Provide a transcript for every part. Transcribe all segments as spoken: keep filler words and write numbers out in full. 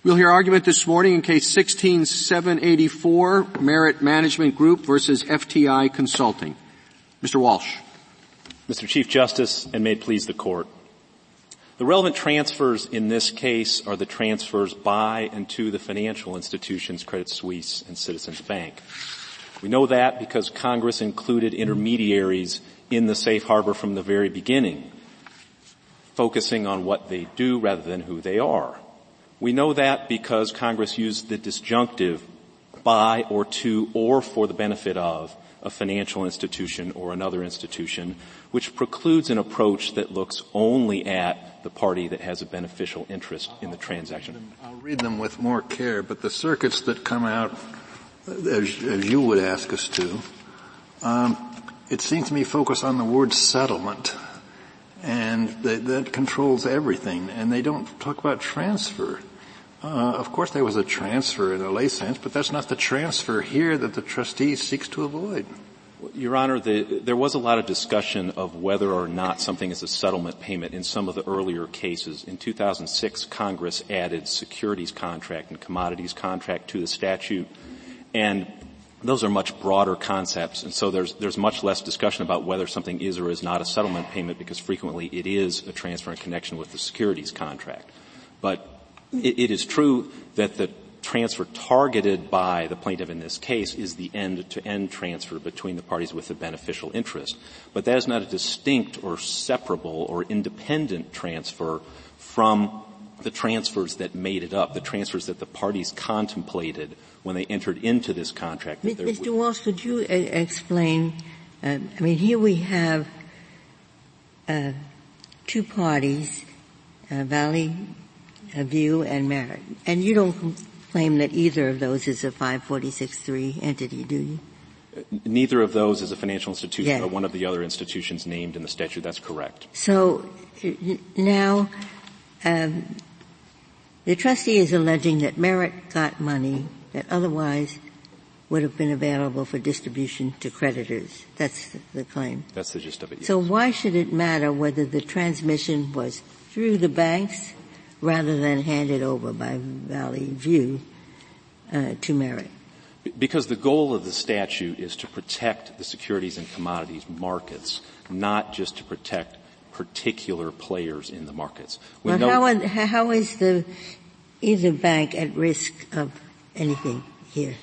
We'll hear argument this morning in Case sixteen seven eighty-four, Merit Management Group versus F T I Consulting. Mister Walsh. Mister Chief Justice, and may it please the Court. The relevant transfers in this case are the transfers by and to the financial institutions Credit Suisse and Citizens Bank. We know that because Congress included intermediaries in the safe harbor from the very beginning, focusing on what they do rather than who they are. We know that because Congress used the disjunctive by or to or for the benefit of a financial institution or another institution, which precludes an approach that looks only at the party that has a beneficial interest in the transaction. I'll read them with more care, but the circuits that come out, as, as you would ask us to, um, it seems to me focus on the word settlement, and that, that controls everything, and they don't talk about transfer. Uh, of course there was a transfer in a lay sense, but that's not the transfer here that the trustee seeks to avoid. Your Honor, the, there was a lot of discussion of whether or not something is a settlement payment in some of the earlier cases. In two thousand six, Congress added securities contract and commodities contract to the statute, and those are much broader concepts, and so there's, there's much less discussion about whether something is or is not a settlement payment because frequently it is a transfer in connection with the securities contract. But it, it is true that the transfer targeted by the plaintiff in this case is the end-to-end transfer between the parties with a beneficial interest. But that is not a distinct or separable or independent transfer from the transfers that made it up, the transfers that the parties contemplated when they entered into this contract. Mister Walsh, could you uh, explain, uh, I mean, here we have uh, two parties, uh, Valley uh, View and Merit, and you don't claim that either of those is a five forty-six three entity, do you? Neither of those is a financial institution yeah. or one of the other institutions named in the statute. That's correct. So now um, the trustee is alleging that Merit got money that otherwise would have been available for distribution to creditors. That's the claim. That's the gist of it, yes. So why should it matter whether the transmission was through the banks rather than handed over by Valley View uh, to Merit? Because the goal of the statute is to protect the securities and commodities markets, not just to protect particular players in the markets. We well, know how, are, how is the either bank at risk of anything here?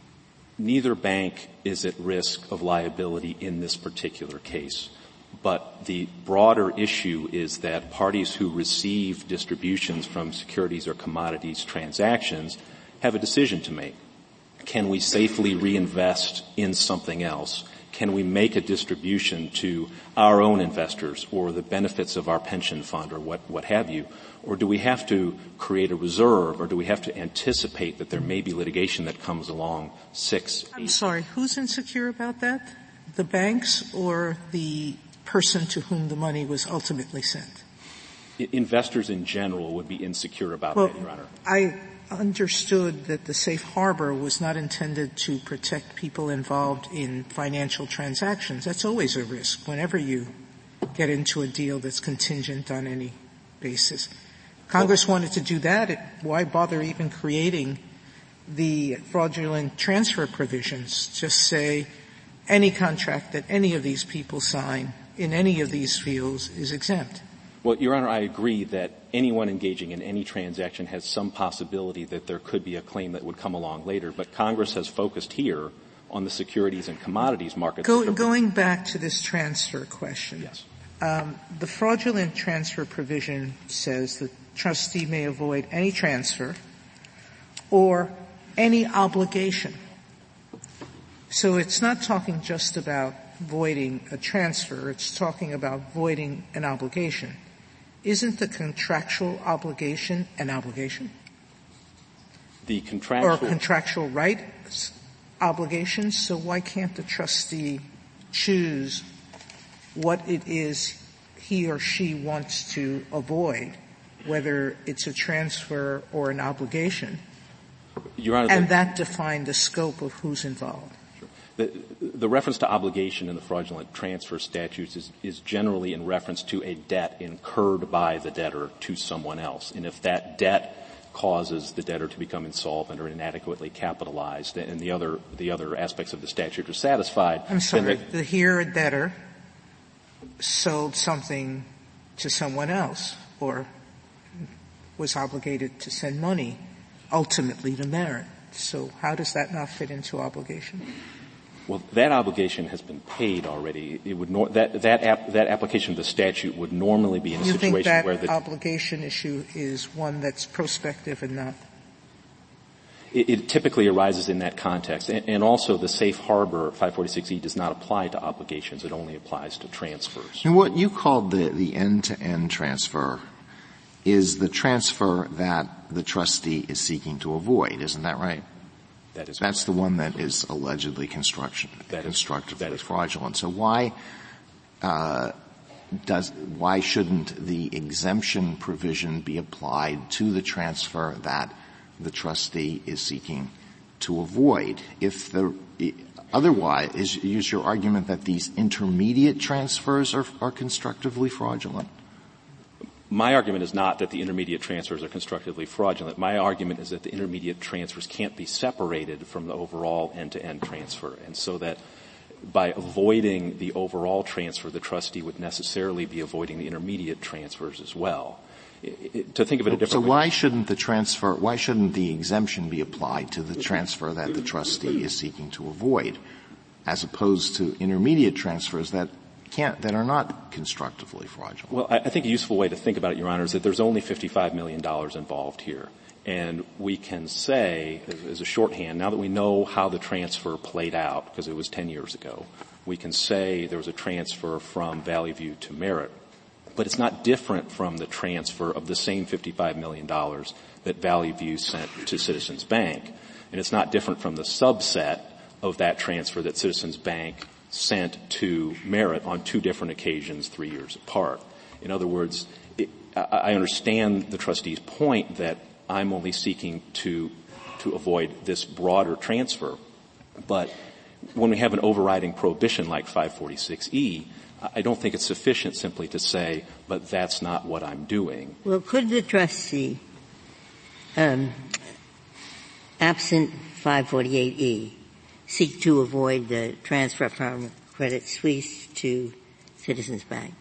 Neither bank is at risk of liability in this particular case. But the broader issue is that parties who receive distributions from securities or commodities transactions have a decision to make. Can we safely reinvest in something else? Can we make a distribution to our own investors or the benefits of our pension fund or what, what have you? Or do we have to create a reserve, or do we have to anticipate that there may be litigation that comes along six, I'm eight? sorry, who's insecure about that? The banks or the person to whom the money was ultimately sent? Investors in general would be insecure about well, that, Your Honor. I understood that the safe harbor was not intended to protect people involved in financial transactions. That's always a risk whenever you get into a deal that's contingent on any basis. Congress wanted to do that. It, why bother even creating the fraudulent transfer provisions? Just say any contract that any of these people sign in any of these fields is exempt. Well, Your Honor, I agree that anyone engaging in any transaction has some possibility that there could be a claim that would come along later, but Congress has focused here on the securities and commodities markets. Go, going back to this transfer question. Yes. Um, the fraudulent transfer provision says the trustee may avoid any transfer or any obligation. So it's not talking just about voiding a transfer, it's talking about voiding an obligation. Isn't the contractual obligation an obligation? The contractual or contractual right obligations, so why can't the trustee choose what it is he or she wants to avoid, whether it's a transfer or an obligation, Your Honor, and the, that define the scope of who's involved? Sure. The, the reference to obligation in the fraudulent transfer statutes is, is generally in reference to a debt incurred by the debtor to someone else. And if that debt causes the debtor to become insolvent or inadequately capitalized, and the other the other aspects of the statute are satisfied. I'm sorry. The, here a debtor sold something to someone else or was obligated to send money ultimately to Merit. So how does that not fit into obligation? Well, that obligation has been paid already. It would nor- that that ap- that application of the statute would normally be in a you situation think that where the obligation issue is one that's prospective and not. It, it typically arises in that context, and, and also the safe harbor five forty-six E does not apply to obligations; it only applies to transfers. And what you called the the end-to-end transfer is the transfer that the trustee is seeking to avoid, isn't that right? That is That's correct. the one that is allegedly construction, that constructively is, that is fraudulent. So why, uh, does, why shouldn't the exemption provision be applied to the transfer that the trustee is seeking to avoid? If the, otherwise, is, is your argument that these intermediate transfers are, are constructively fraudulent? My argument is not that the intermediate transfers are constructively fraudulent. My argument is that the intermediate transfers can't be separated from the overall end-to-end transfer, and so that by avoiding the overall transfer, the trustee would necessarily be avoiding the intermediate transfers as well. It, it, to think of it a different so way. So why shouldn't the transfer, why shouldn't the exemption be applied to the transfer that the trustee is seeking to avoid, as opposed to intermediate transfers that can't, that are not constructively fraudulent? Well, I, I think a useful way to think about it, Your Honor, is that there's only fifty-five million dollars involved here. And we can say, as, as a shorthand, now that we know how the transfer played out, because it was ten years ago, we can say there was a transfer from Valley View to Merit. But it's not different from the transfer of the same fifty-five million dollars that Valley View sent to Citizens Bank. And it's not different from the subset of that transfer that Citizens Bank sent to Merit on two different occasions three years apart. In other words, it, I understand the trustee's point that I'm only seeking to to avoid this broader transfer, but when we have an overriding prohibition like five forty-six E, I don't think it's sufficient simply to say, but that's not what I'm doing. Well, could the trustee, um, absent five forty-eight E, seek to avoid the transfer from Credit Suisse to Citizens Bank?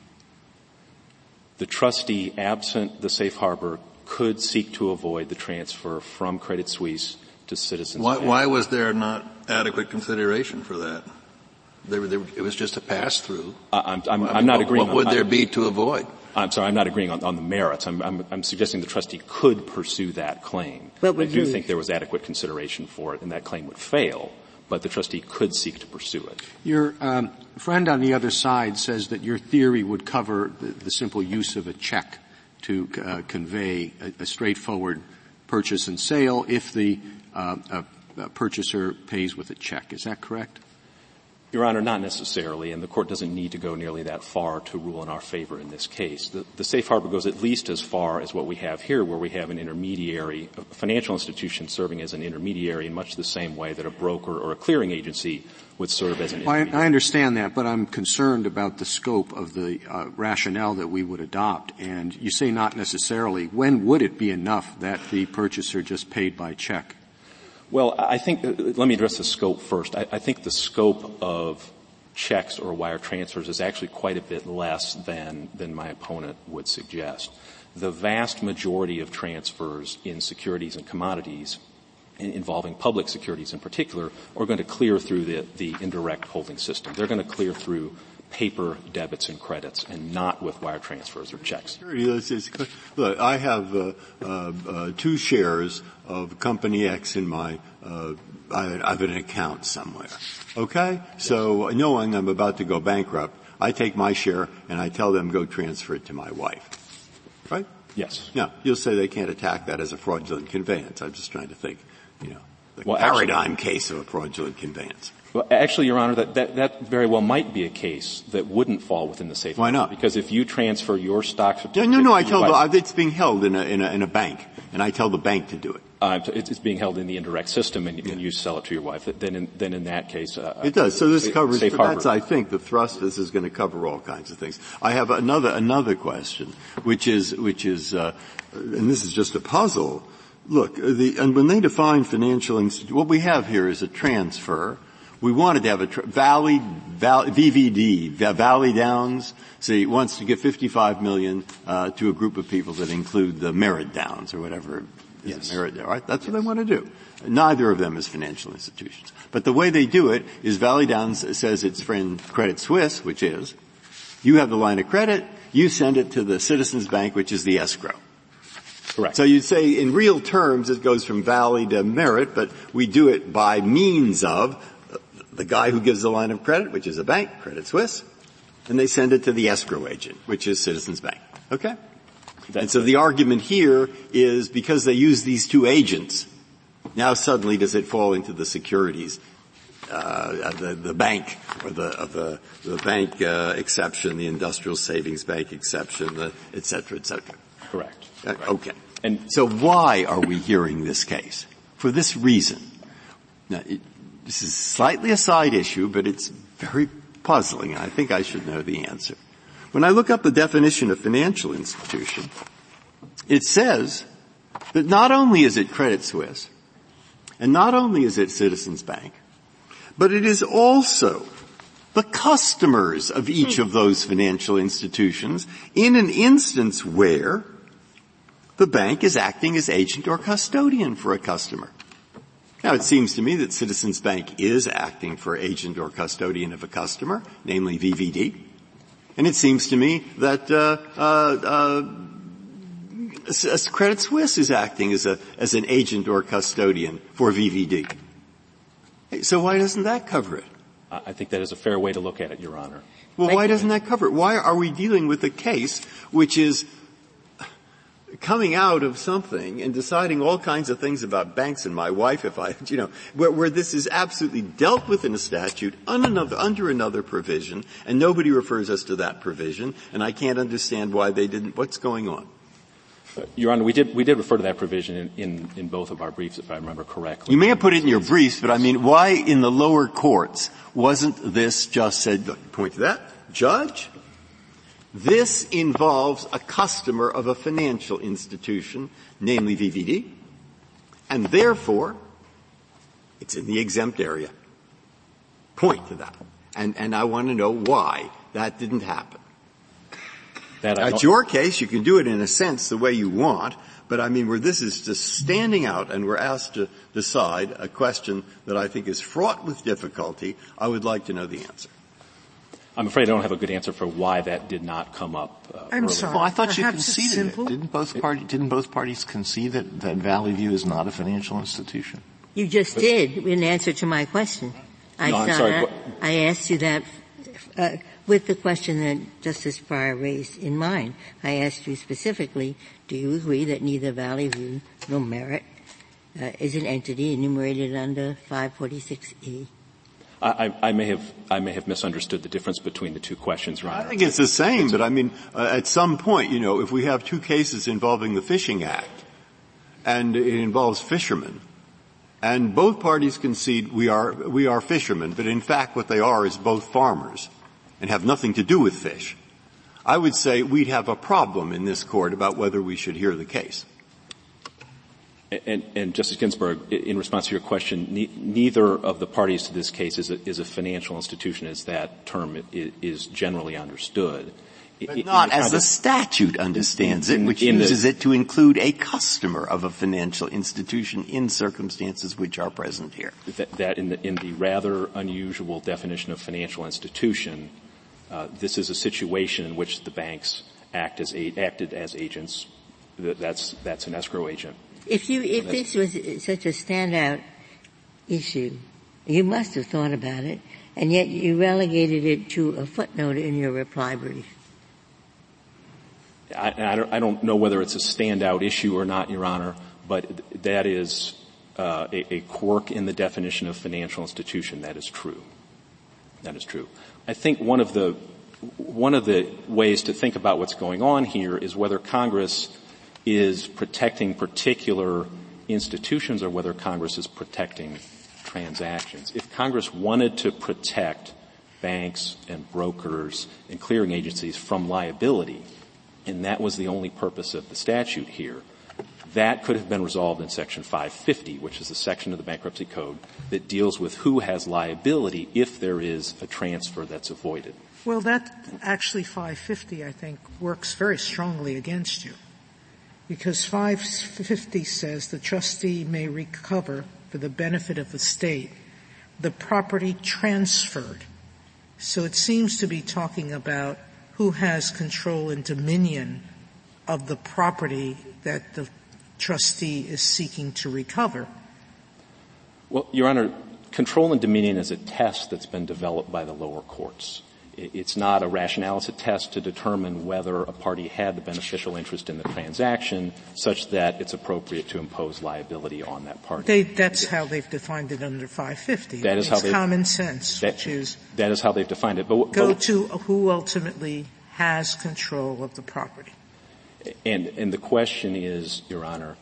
The trustee, absent the safe harbor, could seek to avoid the transfer from Credit Suisse to Citizens why, Bank. Why was there not adequate consideration for that? They were, they were, it was just a pass-through. Uh, I'm, I'm, well, I'm not what, agreeing. What would on, there I'm, be to avoid? I'm sorry, I'm not agreeing on, on the merits. I'm, I'm, I'm suggesting the trustee could pursue that claim. But would I do you? think there was adequate consideration for it, and that claim would fail, but the trustee could seek to pursue it. Your um, friend on the other side says that your theory would cover the, the simple use of a check to uh, convey a, a straightforward purchase and sale if the uh, a, a purchaser pays with a check. Is that correct? Your Honor, not necessarily, and the Court doesn't need to go nearly that far to rule in our favor in this case. The, the safe harbor goes at least as far as what we have here, where we have an intermediary, a financial institution serving as an intermediary in much the same way that a broker or a clearing agency would serve as an intermediary. Well, I, I understand that, but I'm concerned about the scope of the uh, rationale that we would adopt. And you say not necessarily. When would it be enough that the purchaser just paid by check? Well, I think, uh, let me address the scope first. I, I think the scope of checks or wire transfers is actually quite a bit less than, than my opponent would suggest. The vast majority of transfers in securities and commodities, in, involving public securities in particular, are going to clear through the, the indirect holding system. They're going to clear through paper debits and credits and not with wire transfers or checks. Look, I have uh, uh, uh, two shares of company X in my uh, I, I have an account somewhere. Okay? Yes. So knowing I'm about to go bankrupt, I take my share and I tell them go transfer it to my wife. Right? Yes. Now, you'll say they can't attack that as a fraudulent conveyance. I'm just trying to think, you know, the well, paradigm actually, case of a fraudulent conveyance. Well, actually, Your Honor, that, that, that very well might be a case that wouldn't fall within the safe harbor. Why not? Because if you transfer your stock certificate No, no, no, I tell wife, the, it's being held in a, in a, in a bank, and I tell the bank to do it. Uh, it's being held in the indirect system, and, and you sell it to your wife. Then, in, then in that case, uh, it does. So this covers. Safe harbor. That's, I think, the thrust. This is going to cover all kinds of things. I have another another question, which is which is, uh, and this is just a puzzle. look, the, and when they define financial institution, what we have here is a transfer. We wanted to have a tra- Valley, Valley, V V D, Valley Downs. See, wants to give fifty-five million uh, to a group of people that include the Merritt Downs or whatever. Is yes. Merritt, right? That's yes. what they want to do. Neither of them is financial institutions. But the way they do it is Valley Downs says its friend Credit Suisse, which is, you have the line of credit, you send it to the Citizens Bank, which is the escrow. Correct. So you say in real terms it goes from Valley to Merritt, but we do it by means of the guy who gives the line of credit, which is a bank, Credit Suisse, and they send it to the escrow agent, which is Citizens Bank. Okay? That's and so the argument here is because they use these two agents, now suddenly does it fall into the securities, uh, the, the bank, or the, of the, the bank, uh, exception, the industrial savings bank exception, the, et cetera, et cetera. Correct. Uh, okay. And so why are we hearing this case? For this reason. Now, it, this is slightly a side issue, but it's very puzzling. I think I should know the answer. When I look up the definition of financial institution, it says that not only is it Credit Suisse, and not only is it Citizens Bank, but it is also the customers of each of those financial institutions in an instance where the bank is acting as agent or custodian for a customer. Now, it seems to me that Citizens Bank is acting for agent or custodian of a customer, namely V V D. And it seems to me that uh, uh, uh, Credit Suisse is acting as a as an agent or custodian for V V D. So why doesn't that cover it? I think that is a fair way to look at it, Your Honor. Well, why doesn't that cover it? Why are we dealing with a case which is coming out of something and deciding all kinds of things about banks and my wife, if I, you know, where, where this is absolutely dealt with in a statute on another, under another provision, and nobody refers us to that provision, and I can't understand why they didn't. What's going on? Your Honor, we did we did refer to that provision in, in, in both of our briefs, if I remember correctly. You may have put it in your briefs, but I mean, why in the lower courts wasn't this just said, look, point to that, judge? This involves a customer of a financial institution, namely V V D, and therefore it's in the exempt area. Point to that. And, and I want to know why that didn't happen. That I That's your case. You can do it in a sense the way you want, but I mean where this is just standing out and we're asked to decide a question that I think is fraught with difficulty, I would like to know the answer. I'm afraid I don't have a good answer for why that did not come up. Uh, I'm earlier. sorry. Well, I thought Perhaps you conceded it. Didn't both parties? Didn't both parties concede that, that Valley View is not a financial institution? You just but, did in answer to my question. I no, thought I'm sorry. I, I asked you that uh, with the question that Justice Breyer raised in mind. I asked you specifically: do you agree that neither Valley View nor Merritt uh, is an entity enumerated under five forty-six E? I, I may have I may have misunderstood the difference between the two questions, Your Honor. I think it's the same, but I mean, uh, at some point, you know, if we have two cases involving the Fishing Act, and it involves fishermen, and both parties concede we are we are fishermen, but in fact what they are is both farmers, and have nothing to do with fish, I would say we'd have a problem in this court about whether we should hear the case. And, and Justice Ginsburg, in response to your question, ne- neither of the parties to this case is a, is a financial institution as that term is, is generally understood. But it, not as the statute understands in, it, which in uses the, it to include a customer of a financial institution in circumstances which are present here. That, that in, the, in the rather unusual definition of financial institution, uh, this is a situation in which the banks act as a, acted as agents. That's that's an escrow agent. If you, if this was such a standout issue, you must have thought about it, and yet you relegated it to a footnote in your reply brief. I, I, don't, I don't know whether it's a standout issue or not, Your Honor, but that is uh, a, a quirk in the definition of financial institution. That is true. That is true. I think one of the one of the ways to think about what's going on here is whether Congress is protecting particular institutions or whether Congress is protecting transactions. If Congress wanted to protect banks and brokers and clearing agencies from liability, and that was the only purpose of the statute here, That could have been resolved in Section five fifty, which is the section of the Bankruptcy Code that deals with who has liability if there is a transfer that's avoided. Well, that actually five fifty, I think, works very strongly against you, because five fifty says the trustee may recover for the benefit of the state the property transferred. So it seems to be talking about who has control and dominion of the property that the trustee is seeking to recover. Well, Your Honor, control and dominion is a test that's been developed by the lower courts. It's not a rationale. It's a test to determine whether a party had the beneficial interest in the transaction such that it's appropriate to impose liability on that party. They, that's how they've defined it under five fifty. That is how it's they, common sense, that, which is that is how they've defined it. But, go but, to who ultimately has control of the property. And, and the question is, Your Honor,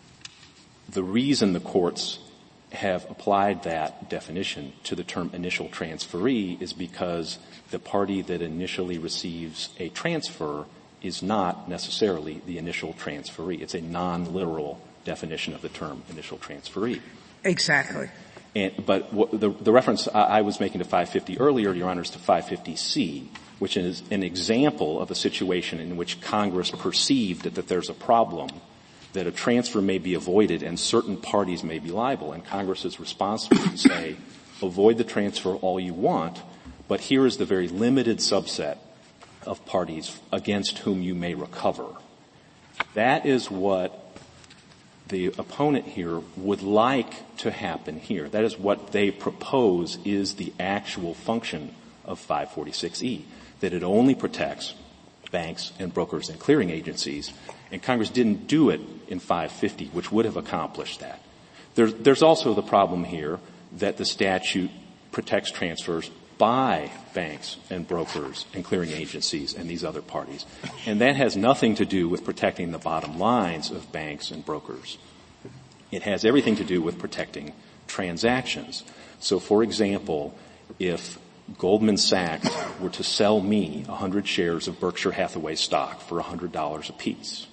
the reason the courts have applied that definition to the term initial transferee is because the party that initially receives a transfer is not necessarily the initial transferee. It's a non-literal definition of the term initial transferee. Exactly. And, but what, the, the reference I, I was making to five fifty earlier, Your Honor, is to five fifty C, which is an example of a situation in which Congress perceived that, that there's a problem, that a transfer may be avoided and certain parties may be liable. And Congress's response was to say, avoid the transfer all you want, but here is the very limited subset of parties against whom you may recover. That is what the opponent here would like to happen here. That is what they propose is the actual function of five forty-six E, that it only protects banks and brokers and clearing agencies, and Congress didn't do it in five fifty, which would have accomplished that. There's, there's also the problem here that the statute protects transfers by banks and brokers and clearing agencies and these other parties. And that has nothing to do with protecting the bottom lines of banks and brokers. It has everything to do with protecting transactions. So, for example, if Goldman Sachs were to sell me one hundred shares of Berkshire Hathaway stock for one hundred dollars apiece,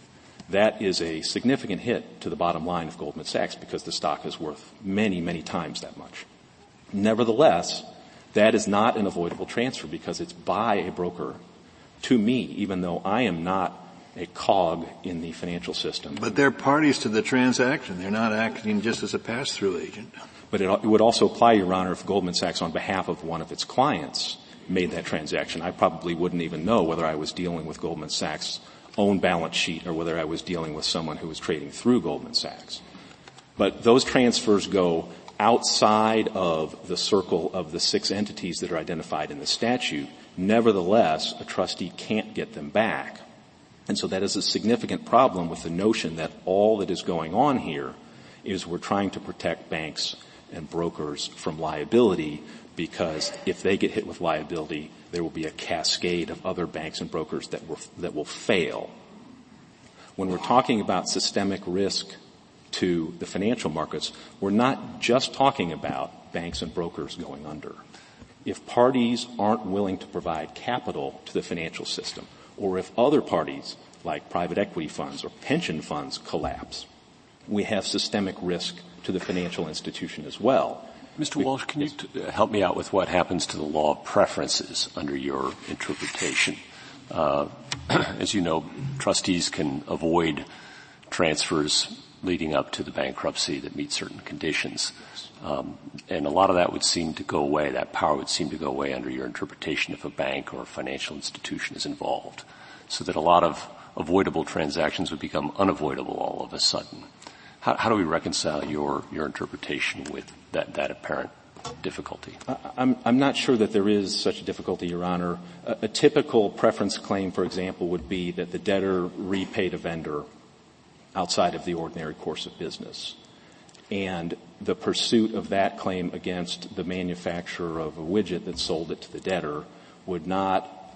that is a significant hit to the bottom line of Goldman Sachs because the stock is worth many, many times that much. Nevertheless, that is not an avoidable transfer because it's by a broker to me, even though I am not a cog in the financial system. But they're parties to the transaction. They're not acting just as a pass-through agent. But it, it would also apply, Your Honor, if Goldman Sachs, on behalf of one of its clients, made that transaction. I probably wouldn't even know whether I was dealing with Goldman Sachs' own balance sheet or whether I was dealing with someone who was trading through Goldman Sachs. But those transfers go outside of the circle of the six entities that are identified in the statute. Nevertheless, a trustee can't get them back. And so that is a significant problem with the notion that all that is going on here is we're trying to protect banks and brokers from liability because if they get hit with liability, there will be a cascade of other banks and brokers that will, that will fail. When we're talking about systemic risk to the financial markets, we're not just talking about banks and brokers going under. If parties aren't willing to provide capital to the financial system, or if other parties like private equity funds or pension funds collapse, we have systemic risk to the financial institution as well. Mister Walsh, can you t- help me out with what happens to the law of preferences under your interpretation? Uh, as you know, trustees can avoid transfers leading up to the bankruptcy that meet certain conditions. Um, and a lot of that would seem to go away, that power would seem to go away under your interpretation if a bank or a financial institution is involved, so that a lot of avoidable transactions would become unavoidable all of a sudden. How, how do we reconcile your, your interpretation with that, that apparent difficulty? I'm, I'm not sure that there is such a difficulty, Your Honor. A, a typical preference claim, for example, would be that the debtor repaid a vendor outside of the ordinary course of business. And the pursuit of that claim against the manufacturer of a widget that sold it to the debtor would not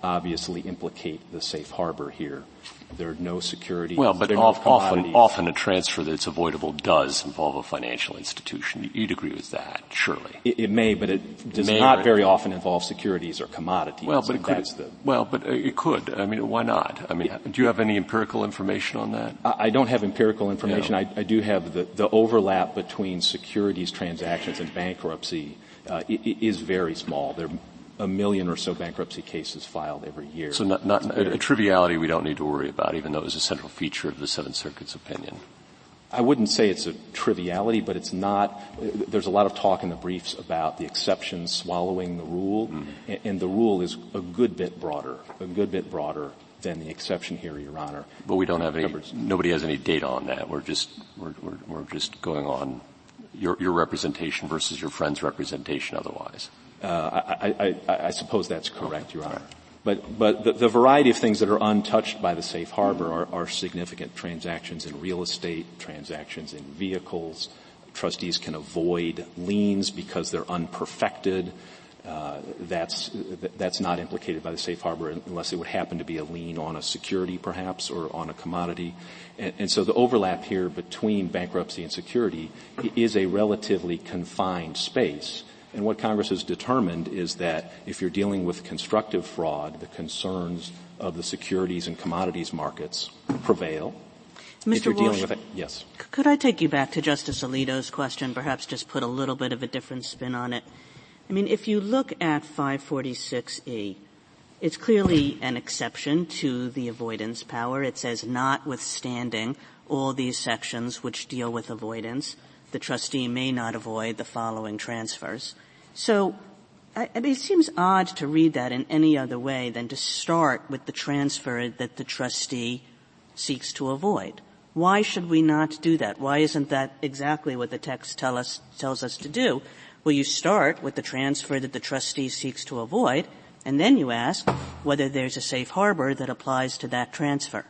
obviously implicate the safe harbor here. There are no securities. Well, but no often, often a transfer that's avoidable does involve a financial institution. You'd agree with that, surely. It, it may, but it does it not may, very often involve securities or commodities. Well, but it could. The, well, but it could. I mean, why not? I mean, do you have any empirical information on that? I, I don't have empirical information. Yeah. I, I do have the, the overlap between securities transactions and bankruptcy uh, is very small. There a million or so bankruptcy cases filed every year. So not, not a, a triviality we don't need to worry about, even though it was a central feature of the Seventh Circuit's opinion. I wouldn't say it's a triviality, but it's not. There's a lot of talk in the briefs about the exception swallowing the rule, mm. and, and the rule is a good bit broader, a good bit broader than the exception here, Your Honor. But we don't have any. Nobody has any data on that. We're just we're we're, we're just going on your your representation versus your friend's representation. Otherwise. Uh, I, I, I suppose that's correct, Your Honor. But, but the, the variety of things that are untouched by the safe harbor are, are significant. Transactions in real estate, transactions in vehicles. Trustees can avoid liens because they're unperfected. Uh, that's, that's not implicated by the safe harbor unless it would happen to be a lien on a security perhaps or on a commodity. And, and so the overlap here between bankruptcy and security is a relatively confined space. And what Congress has determined is that if you're dealing with constructive fraud, the concerns of the securities and commodities markets prevail. Mister If you're Walsh, dealing with it, yes. Could I take you back to Justice Alito's question, perhaps just put a little bit of a different spin on it? I mean, if you look at five forty-six E, it's clearly an exception to the avoidance power. It says notwithstanding all these sections which deal with avoidance, the trustee may not avoid the following transfers. So, I, I mean, it seems odd to read that in any other way than to start with the transfer that the trustee seeks to avoid. Why should we not do that? Why isn't that exactly what the text tell us, tells us to do? Well, you start with the transfer that the trustee seeks to avoid, and then you ask whether there's a safe harbor that applies to that transfer.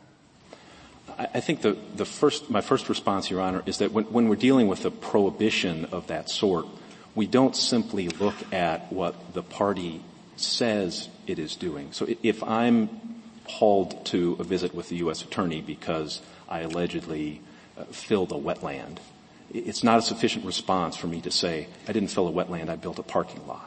I think the, the first, my first response, Your Honor, is that when, when we're dealing with a prohibition of that sort, we don't simply look at what the party says it is doing. So if I'm hauled to a visit with the U S attorney because I allegedly uh, filled a wetland, it's not a sufficient response for me to say, I didn't fill a wetland, I built a parking lot.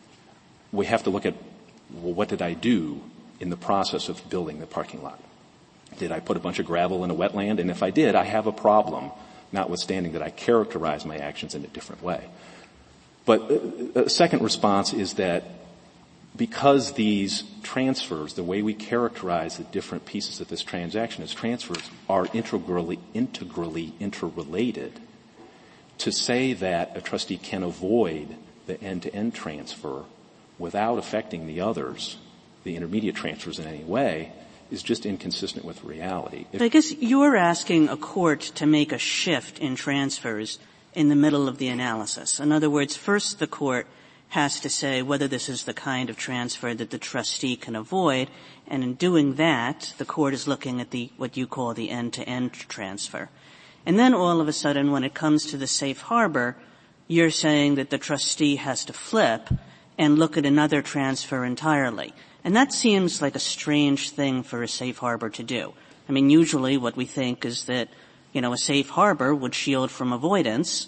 We have to look at, well, what did I do in the process of building the parking lot? Did I put a bunch of gravel in a wetland? And if I did, I have a problem, notwithstanding that I characterize my actions in a different way. But a second response is that because these transfers, the way we characterize the different pieces of this transaction as transfers, are integrally, integrally interrelated, to say that a trustee can avoid the end-to-end transfer without affecting the others, the intermediate transfers in any way, is just inconsistent with reality. But I guess you're asking a court to make a shift in transfers in the middle of the analysis. In other words, first the court has to say whether this is the kind of transfer that the trustee can avoid, and in doing that, the court is looking at the what you call the end-to-end transfer. And then all of a sudden, when it comes to the safe harbor, you're saying that the trustee has to flip and look at another transfer entirely. And that seems like a strange thing for a safe harbor to do. I mean, usually what we think is that, you know, a safe harbor would shield from avoidance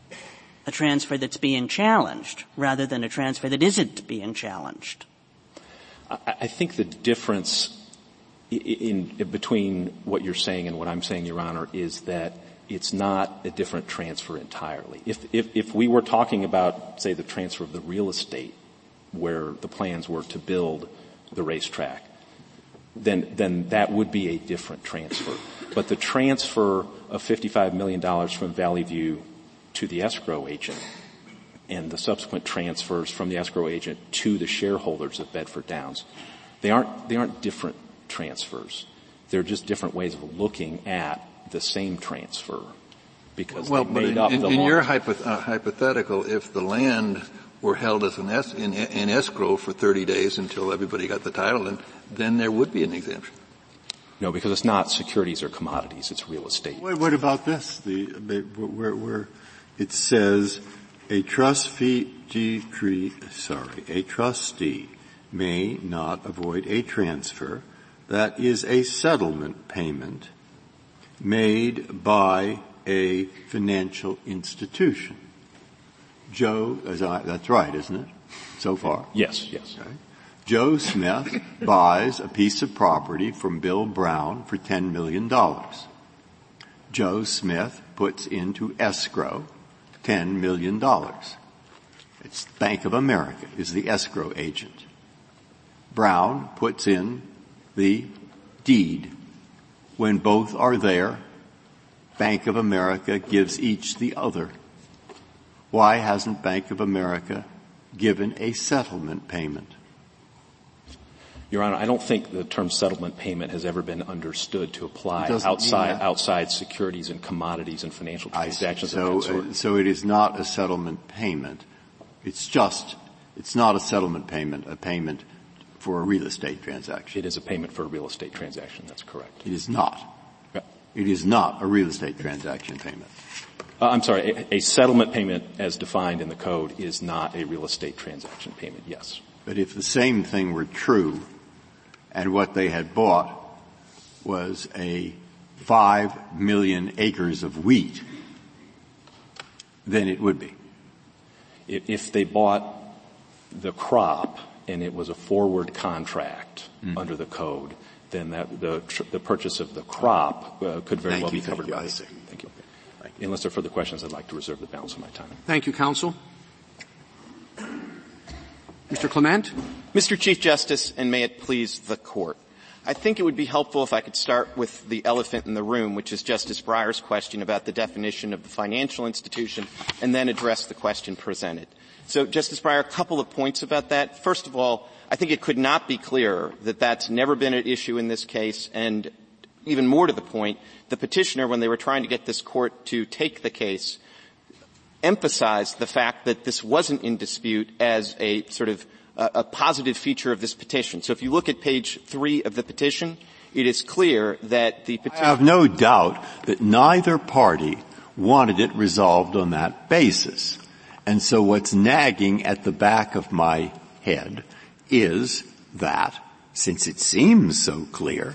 a transfer that's being challenged rather than a transfer that isn't being challenged. I, I think the difference in, in between what you're saying and what I'm saying, Your Honor, is that it's not a different transfer entirely. If, if, if we were talking about, say, the transfer of the real estate where the plans were to build the racetrack, then, then that would be a different transfer. But the transfer of fifty-five million dollars from Valley View to the escrow agent and the subsequent transfers from the escrow agent to the shareholders of Bedford Downs, they aren't, they aren't different transfers. They're just different ways of looking at the same transfer because well, they made in, up in, the in law. your hypo- uh, hypothetical, if the land were held as an es- in, in escrow for thirty days until everybody got the title, and then there would be an exemption. No, because it's not securities or commodities; it's real estate. What, what about this? The where, where it says a trustee, sorry, a trustee may not avoid a transfer that is a settlement payment made by a financial institution. Joe, as I, that's right, isn't it? So far? Yes, yes. Okay. Joe Smith buys a piece of property from Bill Brown for ten million dollars. Joe Smith puts into escrow ten million dollars. It's Bank of America is the escrow agent. Brown puts in the deed. When both are there, Bank of America gives each the other. Why hasn't Bank of America given a settlement payment? Your Honor, I don't think the term settlement payment has ever been understood to apply outside outside securities and commodities and financial transactions. So, of that sort. Uh, so it is not a settlement payment. It's just, it's not a settlement payment, a payment for a real estate transaction. It is a payment for a real estate transaction. That's correct. It is not. Yeah. It is not a real estate transaction payment. Uh, I'm sorry. A, a settlement payment, as defined in the code, is not a real estate transaction payment. Yes. But if the same thing were true, and what they had bought was a five million acres of wheat, then it would be. If they bought the crop and it was a forward contract mm. under the code, then that, the, the purchase of the crop uh, could very thank well you, be covered you, by I the see. Thank you. Thank you. Unless there are further questions, I'd like to reserve the balance of my time. Thank you, counsel. Mister Clement? Mister Chief Justice, and may it please the Court, I think it would be helpful if I could start with the elephant in the room, which is Justice Breyer's question about the definition of the financial institution, and then address the question presented. So, Justice Breyer, a couple of points about that. First of all, I think it could not be clearer that that's never been an issue in this case, and even more to the point, the petitioner, when they were trying to get this Court to take the case, emphasized the fact that this wasn't in dispute as a sort of uh, a positive feature of this petition. So if you look at page three of the petition, it is clear that the petition— I have no doubt that neither party wanted it resolved on that basis. And so what's nagging at the back of my head is that, since it seems so clear,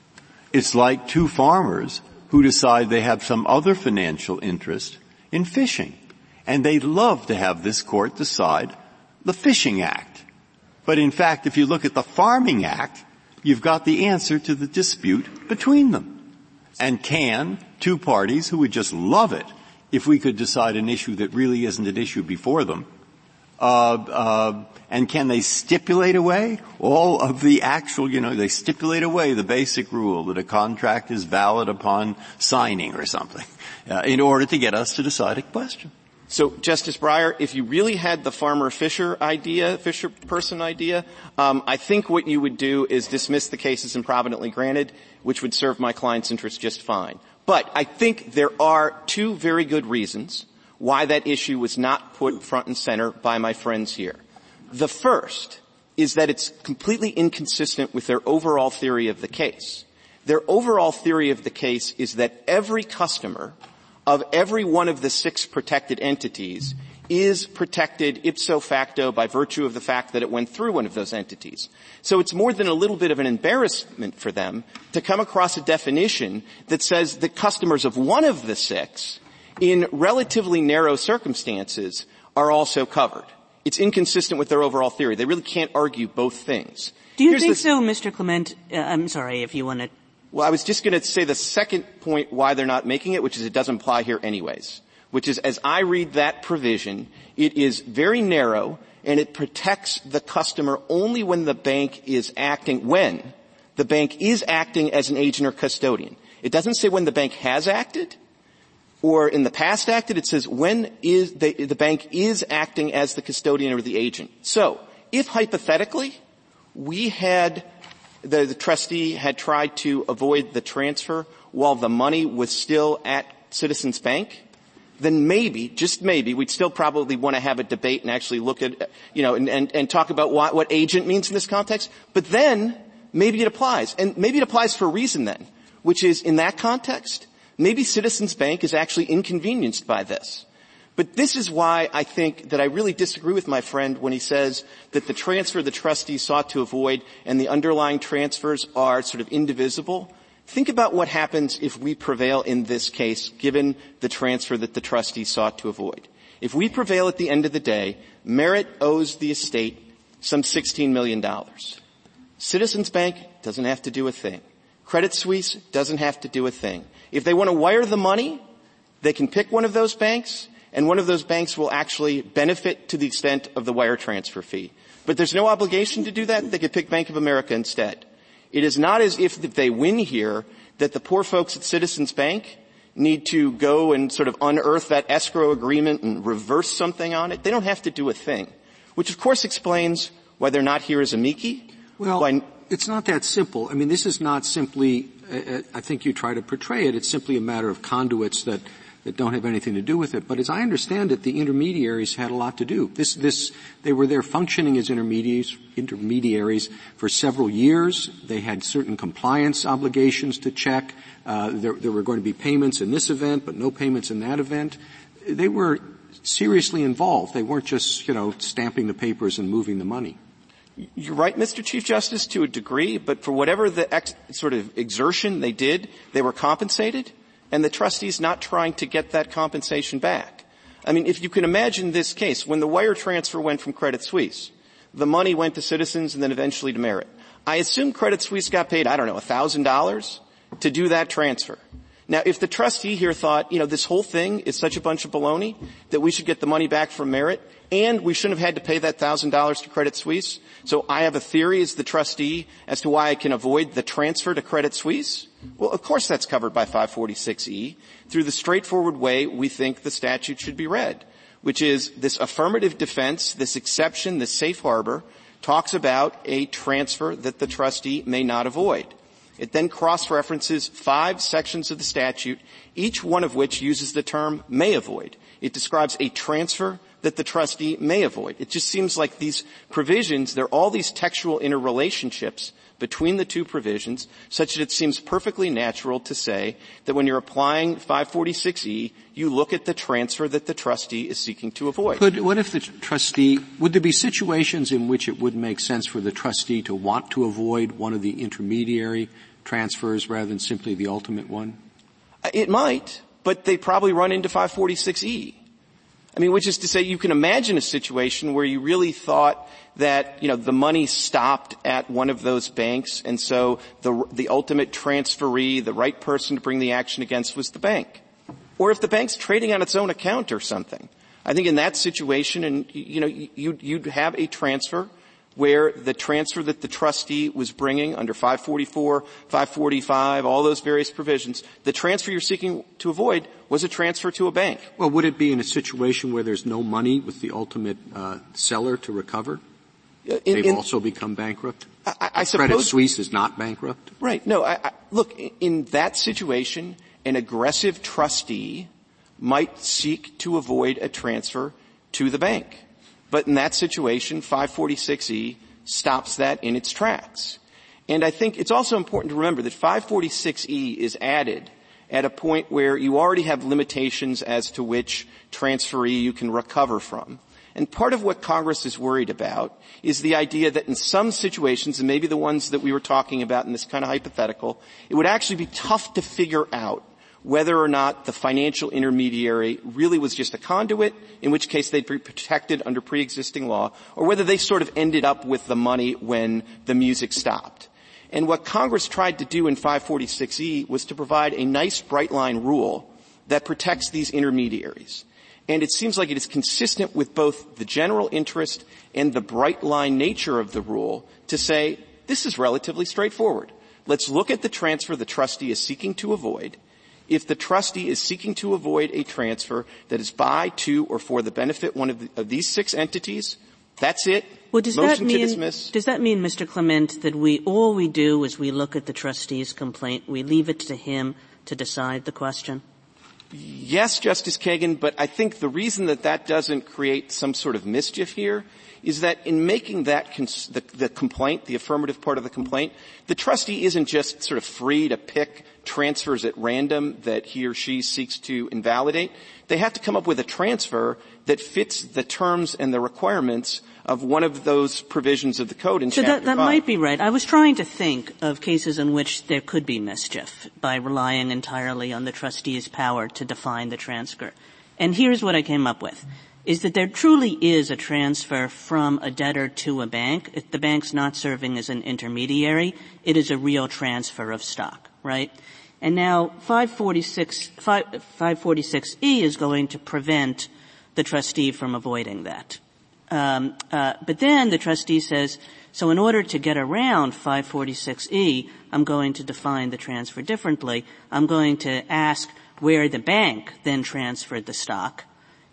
it's like two farmers who decide they have some other financial interest in fishing. And they'd love to have this Court decide the Fishing Act. But in fact, if you look at the Farming Act, you've got the answer to the dispute between them. And can two parties who would just love it if we could decide an issue that really isn't an issue before them, uh, uh, and can they stipulate away all of the actual, you know, they stipulate away the basic rule that a contract is valid upon signing or something, uh, in order to get us to decide a question. So, Justice Breyer, if you really had the farmer-fisher idea, fisher-person idea, um, I think what you would do is dismiss the case as improvidently granted, which would serve my client's interest just fine. But I think there are two very good reasons why that issue was not put front and center by my friends here. The first is that it's completely inconsistent with their overall theory of the case. Their overall theory of the case is that every customer of every one of the six protected entities is protected ipso facto by virtue of the fact that it went through one of those entities. So it's more than a little bit of an embarrassment for them to come across a definition that says that customers of one of the six, in relatively narrow circumstances, are also covered. It's inconsistent with their overall theory. They really can't argue both things. Do you Here's think the, so, Mister Clement? Uh, I'm sorry if you want to. Well, I was just going to say the second point why they're not making it, which is it doesn't apply here anyways, which is as I read that provision, it is very narrow and it protects the customer only when the bank is acting, when the bank is acting as an agent or custodian. It doesn't say when the bank has acted or in the past acted. It says when is the, the bank is acting as the custodian or the agent. So if hypothetically we had The, the trustee had tried to avoid the transfer while the money was still at Citizens Bank, then maybe, just maybe, we'd still probably want to have a debate and actually look at, you know, and, and, and talk about what, what agent means in this context. But then, maybe it applies. And maybe it applies for a reason then, which is in that context, maybe Citizens Bank is actually inconvenienced by this. But this is why I think that I really disagree with my friend when he says that the transfer the trustee sought to avoid and the underlying transfers are sort of indivisible. Think about what happens if we prevail in this case, given the transfer that the trustee sought to avoid. If we prevail at the end of the day, Merit owes the estate some sixteen million dollars. Citizens Bank doesn't have to do a thing. Credit Suisse doesn't have to do a thing. If they want to wire the money, they can pick one of those banks, and one of those banks will actually benefit to the extent of the wire transfer fee. But there's no obligation to do that. They could pick Bank of America instead. It is not as if, if they win here that the poor folks at Citizens Bank need to go and sort of unearth that escrow agreement and reverse something on it. They don't have to do a thing, which of course explains why they're not here as amici. Well, why it's not that simple. I mean, this is not simply, uh, I think you try to portray it, it's simply a matter of conduits that that don't have anything to do with it. But as I understand it, the intermediaries had a lot to do. This, this, they were there functioning as intermediaries, intermediaries for several years. They had certain compliance obligations to check. Uh, there, there were going to be payments in this event, but no payments in that event. They were seriously involved. They weren't just, you know, stamping the papers and moving the money. You're right, Mister Chief Justice, to a degree, but for whatever the ex- sort of exertion they did, they were compensated. And the trustee's not trying to get that compensation back. I mean, if you can imagine this case, when the wire transfer went from Credit Suisse, the money went to Citizens and then eventually to Merit. I assume Credit Suisse got paid, I don't know, one thousand dollars to do that transfer. Now, if the trustee here thought, you know, this whole thing is such a bunch of baloney that we should get the money back from Merit, and we shouldn't have had to pay that one thousand dollars to Credit Suisse, so I have a theory as the trustee as to why I can avoid the transfer to Credit Suisse, well, of course that's covered by five forty-six E through the straightforward way we think the statute should be read, which is this affirmative defense, this exception, this safe harbor, talks about a transfer that the trustee may not avoid. It then cross-references five sections of the statute, each one of which uses the term may avoid. It describes a transfer that the trustee may avoid. It just seems like these provisions, there are all these textual interrelationships between the two provisions, such that it seems perfectly natural to say that when you're applying five forty-six E, you look at the transfer that the trustee is seeking to avoid. Could, what if the trustee, would there be situations in which it would make sense for the trustee to want to avoid one of the intermediary transfers rather than simply the ultimate one? It might, but they probably run into five forty-six E. I mean, which is to say you can imagine a situation where you really thought that, you know, the money stopped at one of those banks and so the, the ultimate transferee, the right person to bring the action against was the bank. Or if the bank's trading on its own account or something. I think in that situation, and, you know, you'd, you'd have a transfer where the transfer that the trustee was bringing under five forty-four, five forty-five, all those various provisions, the transfer you're seeking to avoid was a transfer to a bank. Well, would it be in a situation where there's no money with the ultimate uh, seller to recover? In, They've in, also become bankrupt? I, I suppose. Credit Suisse is not bankrupt? Right. No, I, I, look, in that situation, an aggressive trustee might seek to avoid a transfer to the bank. But in that situation, five forty-six E stops that in its tracks. And I think it's also important to remember that five forty-six E is added at a point where you already have limitations as to which transferee you can recover from. And part of what Congress is worried about is the idea that in some situations, and maybe the ones that we were talking about in this kind of hypothetical, it would actually be tough to figure out whether or not the financial intermediary really was just a conduit, in which case they'd be protected under pre-existing law, or whether they sort of ended up with the money when the music stopped. And what Congress tried to do in five forty-six E was to provide a nice bright line rule that protects these intermediaries. And it seems like it is consistent with both the general interest and the bright line nature of the rule to say, this is relatively straightforward. Let's look at the transfer the trustee is seeking to avoid. If the trustee is seeking to avoid a transfer that is by, to, or for the benefit one of, the, of these six entities, that's it. Well, does Motion that mean, to dismiss. Does that mean, Mister Clement, that we, all we do is we look at the trustee's complaint, we leave it to him to decide the question? Yes, Justice Kagan, but I think the reason that that doesn't create some sort of mischief here is that in making that cons- the, the complaint, the affirmative part of the complaint, the trustee isn't just sort of free to pick transfers at random that he or she seeks to invalidate. They have to come up with a transfer that fits the terms and the requirements of one of those provisions of the code in so Chapter that, that five. might be right. I was trying to think of cases in which there could be mischief by relying entirely on the trustee's power to define the transfer. And here's what I came up with, is that there truly is a transfer from a debtor to a bank. If the bank's not serving as an intermediary, it is a real transfer of stock, right? And now five forty-six, five forty-six E is going to prevent the trustee from avoiding that. Um, uh, but then the trustee says, so in order to get around five forty-six E, I'm going to define the transfer differently. I'm going to ask where the bank then transferred the stock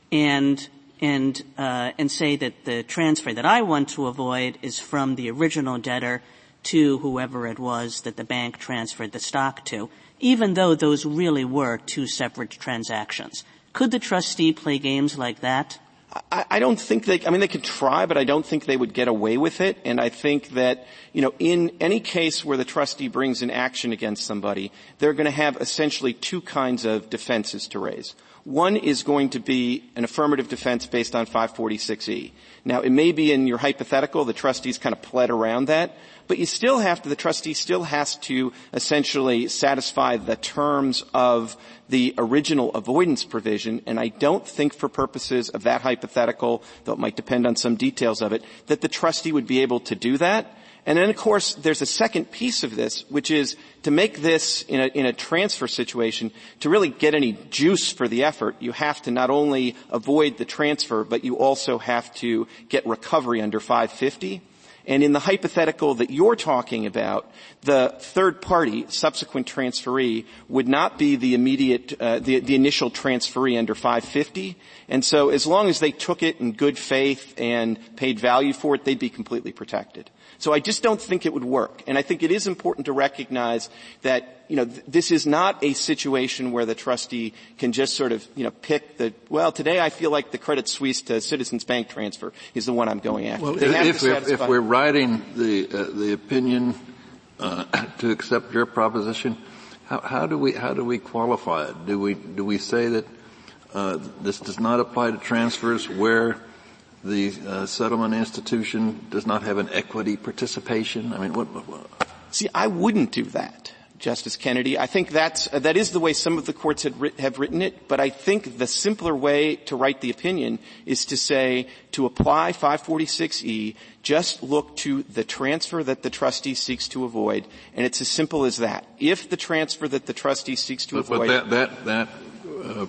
and and uh and say that the transfer that I want to avoid is from the original debtor to whoever it was that the bank transferred the stock to, even though those really were two separate transactions. Could the trustee play games like that? I, I don't think they, I mean, they could try, but I don't think they would get away with it. And I think that, you know, in any case where the trustee brings an action against somebody, they're going to have essentially two kinds of defenses to raise. One is going to be an affirmative defense based on five forty-six E. Now, it may be in your hypothetical, the trustees kind of pled around that, but you still have to, the trustee still has to essentially satisfy the terms of the original avoidance provision, and I don't think for purposes of that hypothetical, though it might depend on some details of it, that the trustee would be able to do that. And then, of course, there's a second piece of this, which is to make this in a, in a transfer situation, to really get any juice for the effort, you have to not only avoid the transfer, but you also have to get recovery under five fifty. And in the hypothetical that you're talking about, the third party, subsequent transferee, would not be the immediate, uh, the, the initial transferee under five fifty. And so as long as they took it in good faith and paid value for it, they'd be completely protected. So I just don't think it would work. And I think it is important to recognize that, you know, th- this is not a situation where the trustee can just sort of, you know, pick the, well, today I feel like the Credit Suisse to Citizens Bank transfer is the one I'm going after. Well, they have if, to satisfy- if, if we're writing the, uh, the opinion, uh, to accept your proposition, how, how do we, how do we qualify it? Do we, do we say that, uh, this does not apply to transfers where the uh, settlement institution does not have an equity participation? I mean, what, what, what? See, I wouldn't do that, Justice Kennedy. I think that's, uh, that is the way some of the courts had writ- have written it, but I think the simpler way to write the opinion is to say, to apply five forty-six E, just look to the transfer that the trustee seeks to avoid, and it's as simple as that. If the transfer that the trustee seeks to but, avoid... But that, that, that, uh,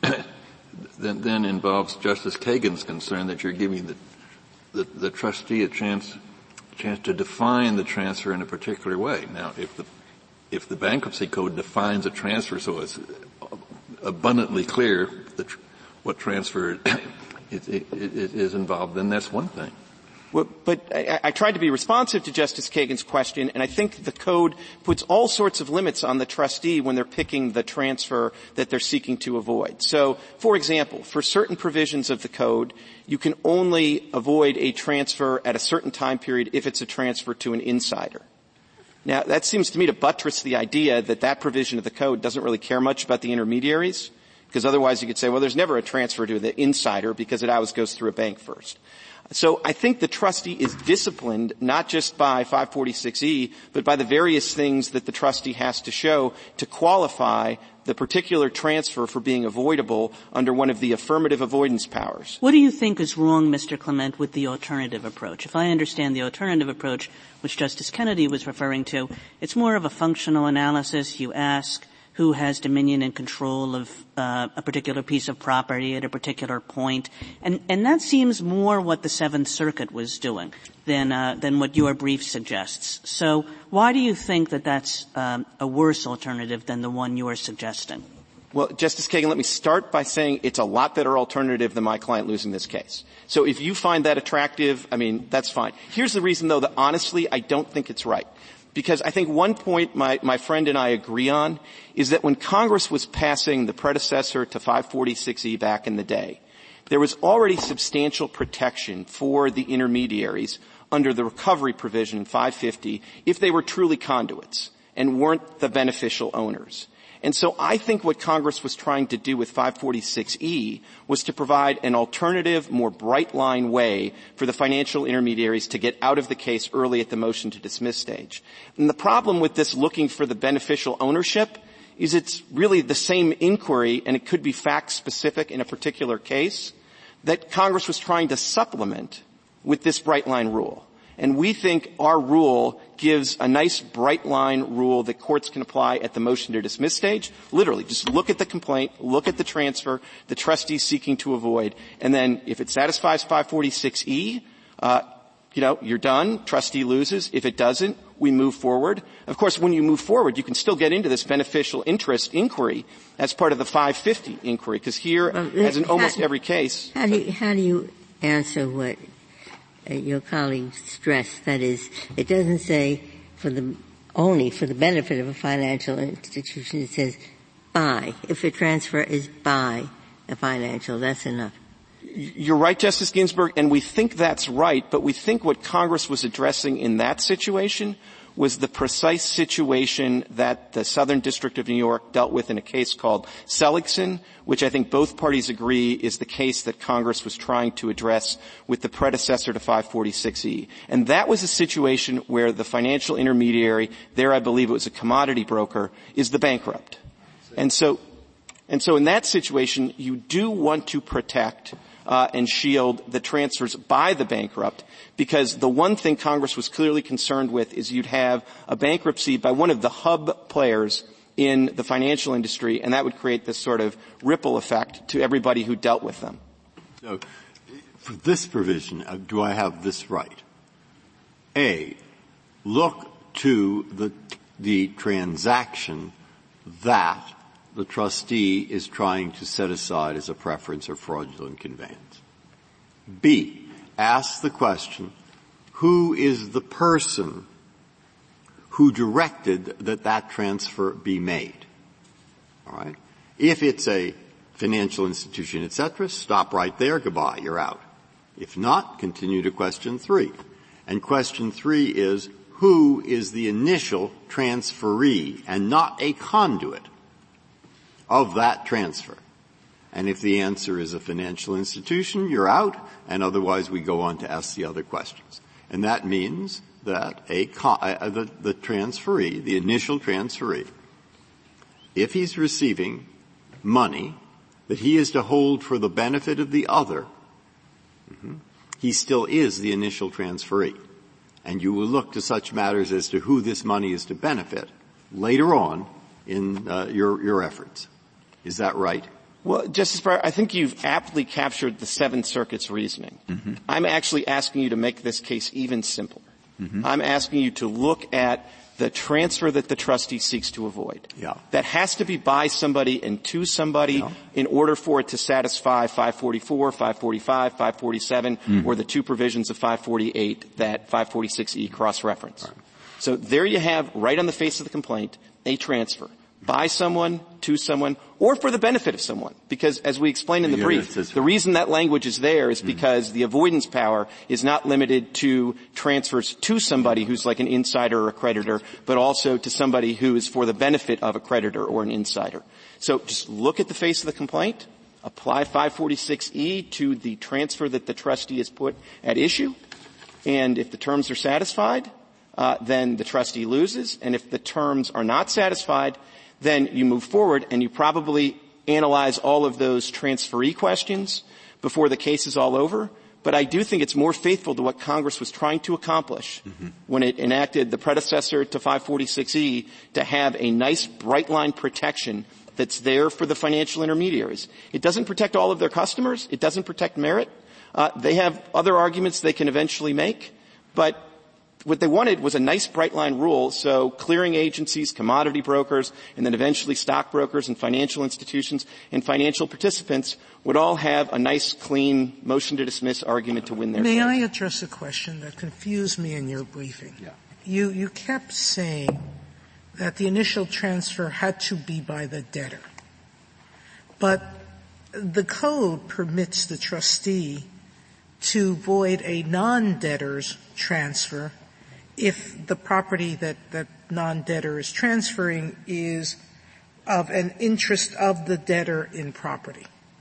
Then, then involves Justice Kagan's concern that you're giving the, the, the trustee a chance, chance to define the transfer in a particular way. Now, if the, if the bankruptcy code defines a transfer so it's abundantly clear that what transfer it, it, it is involved, then that's one thing. Well, but I, I tried to be responsive to Justice Kagan's question, and I think the code puts all sorts of limits on the trustee when they're picking the transfer that they're seeking to avoid. So, for example, for certain provisions of the code, you can only avoid a transfer at a certain time period if it's a transfer to an insider. Now, that seems to me to buttress the idea that that provision of the code doesn't really care much about the intermediaries, because otherwise you could say, well, there's never a transfer to the insider because it always goes through a bank first. So I think the trustee is disciplined not just by five forty-six E, but by the various things that the trustee has to show to qualify the particular transfer for being avoidable under one of the affirmative avoidance powers. What do you think is wrong, Mister Clement, with the alternative approach? If I understand the alternative approach, which Justice Kennedy was referring to, it's more of a functional analysis. You ask who has dominion and control of uh, a particular piece of property at a particular point. And, and that seems more what the Seventh Circuit was doing than, uh, than what your brief suggests. So why do you think that that's um, a worse alternative than the one you are suggesting? Well, Justice Kagan, let me start by saying it's a lot better alternative than my client losing this case. So if you find that attractive, I mean, that's fine. Here's the reason, though, that honestly I don't think it's right. Because I think one point my, my friend and I agree on is that when Congress was passing the predecessor to five forty-six E back in the day, there was already substantial protection for the intermediaries under the recovery provision in five fifty if they were truly conduits. and weren't the beneficial owners. And so I think what Congress was trying to do with five forty-six E was to provide an alternative, more bright-line way for the financial intermediaries to get out of the case early at the motion to dismiss stage. And the problem with this looking for the beneficial ownership is it's really the same inquiry, and it could be fact-specific in a particular case, that Congress was trying to supplement with this bright-line rule. And we think our rule gives a nice bright-line rule that courts can apply at the motion to dismiss stage. Literally, just look at the complaint, look at the transfer, the trustee seeking to avoid, and then if it satisfies five forty-six E, uh, you know, you're done, trustee loses. If it doesn't, we move forward. Of course, when you move forward, you can still get into this beneficial interest inquiry as part of the five fifty inquiry, because here, well, as in how, almost every case. How do you, how do you answer what uh, your colleague stressed? That is, it doesn't say for the only for the benefit of a financial institution. It says by. If a transfer is by a financial, that's enough. You're right, Justice Ginsburg, and we think that's right, but we think what Congress was addressing in that situation was the precise situation that the Southern District of New York dealt with in a case called Seligson, which I think both parties agree is the case that Congress was trying to address with the predecessor to five forty-six E. And that was a situation where the financial intermediary, there I believe it was a commodity broker, is the bankrupt. And so, and so in that situation, you do want to protect Uh, and shield the transfers by the bankrupt, because the one thing Congress was clearly concerned with is you'd have a bankruptcy by one of the hub players in the financial industry, and that would create this sort of ripple effect to everybody who dealt with them. So, for this provision, uh, do I have this right? A, look to the, the transaction that the trustee is trying to set aside as a preference or fraudulent conveyance. B, ask the question, who is the person who directed that that transfer be made? All right? If it's a financial institution, et cetera, stop right there. Goodbye. You're out. If not, continue to question three. And question three is, who is the initial transferee and not a conduit of that transfer? And if the answer is a financial institution, you're out, and otherwise we go on to ask the other questions. And that means that a uh, the, the transferee, the initial transferee, if he's receiving money that he is to hold for the benefit of the other, mm-hmm, he still is the initial transferee. And you will look to such matters as to who this money is to benefit later on in uh, your, your efforts. Is that right? Well, Justice Breyer, I think you've aptly captured the Seventh Circuit's reasoning. Mm-hmm. I'm actually asking you to make this case even simpler. Mm-hmm. I'm asking you to look at the transfer that the trustee seeks to avoid. Yeah. That has to be by somebody and to somebody yeah. in order for it to satisfy five forty-four, five forty-five, five forty-seven, mm-hmm. or the two provisions of five forty-eight that five forty-six E cross-reference. Right. So there you have, right on the face of the complaint, a transfer. By someone, to someone, or for the benefit of someone. Because as we explained in the yeah, brief, the reason that language is there is because mm-hmm. the avoidance power is not limited to transfers to somebody who's like an insider or a creditor, but also to somebody who is for the benefit of a creditor or an insider. So just look at the face of the complaint, apply five forty-six E to the transfer that the trustee has put at issue, and if the terms are satisfied, uh, then the trustee loses, and if the terms are not satisfied, then you move forward and you probably analyze all of those transferee questions before the case is all over. But I do think it's more faithful to what Congress was trying to accomplish mm-hmm. when it enacted the predecessor to five forty-six E to have a nice bright line protection that's there for the financial intermediaries. It doesn't protect all of their customers. It doesn't protect merit. Uh, they have other arguments they can eventually make, but what they wanted was a nice bright line rule, so clearing agencies, commodity brokers, and then eventually stockbrokers and financial institutions and financial participants would all have a nice, clean motion to dismiss argument to win their May case. I address a question that confused me in your briefing? Yeah. You, you kept saying that the initial transfer had to be by the debtor. But the code permits the trustee to void a non-debtor's transfer if the property that, that non-debtor is transferring is of an interest of the debtor in property.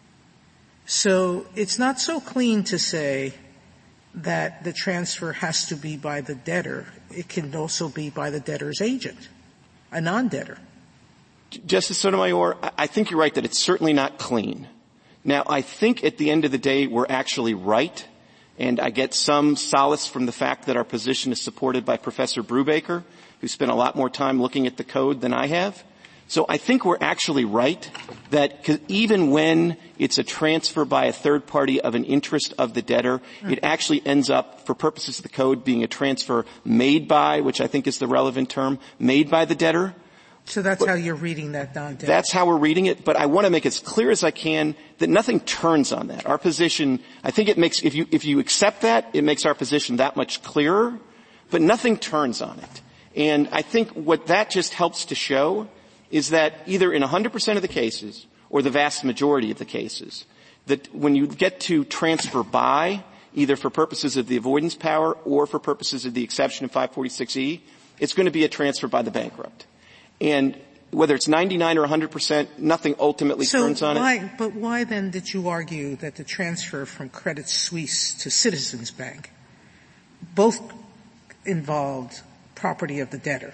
So it's not so clean to say that the transfer has to be by the debtor. It can also be by the debtor's agent, a non-debtor. Justice Sotomayor, I think you're right that it's certainly not clean. Now, I think at the end of the day we're actually right, and I get some solace from the fact that our position is supported by Professor Brubaker, who spent a lot more time looking at the code than I have. So I think we're actually right that 'cause even when it's a transfer by a third party of an interest of the debtor, it actually ends up, for purposes of the code, being a transfer made by, which I think is the relevant term, made by the debtor. So that's but how you're reading that non-debtor. That's how we're reading it, but I want to make as clear as I can that nothing turns on that. Our position, I think it makes, if you, if you accept that, it makes our position that much clearer, but nothing turns on it. And I think what that just helps to show is that either in one hundred percent of the cases, or the vast majority of the cases, that when you get to transfer by, either for purposes of the avoidance power or for purposes of the exception of five forty-six E, it's going to be a transfer by the bankrupt. And whether it's ninety-nine or one hundred percent, nothing ultimately so turns on why, it. But why then did you argue that the transfer from Credit Suisse to Citizens Bank both involved property of the debtor?